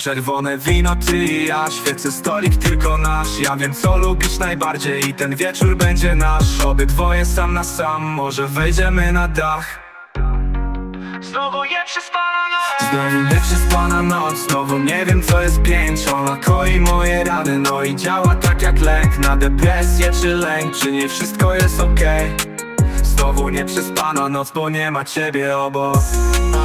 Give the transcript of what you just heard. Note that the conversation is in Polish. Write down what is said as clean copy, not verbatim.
Czerwone wino, ty i ja, świecę stolik tylko nasz. Ja wiem co lubisz najbardziej i ten wieczór będzie nasz. Obydwoje sam na sam, może wejdziemy na dach. Znowu nieprzespana noc, znowu nieprzespana noc. Znowu nie wiem co jest pięć, ona koi moje rany. No i działa tak jak lek na depresję czy lęk. Czy nie wszystko jest okej? Znowu nieprzespana noc, bo nie ma ciebie obok.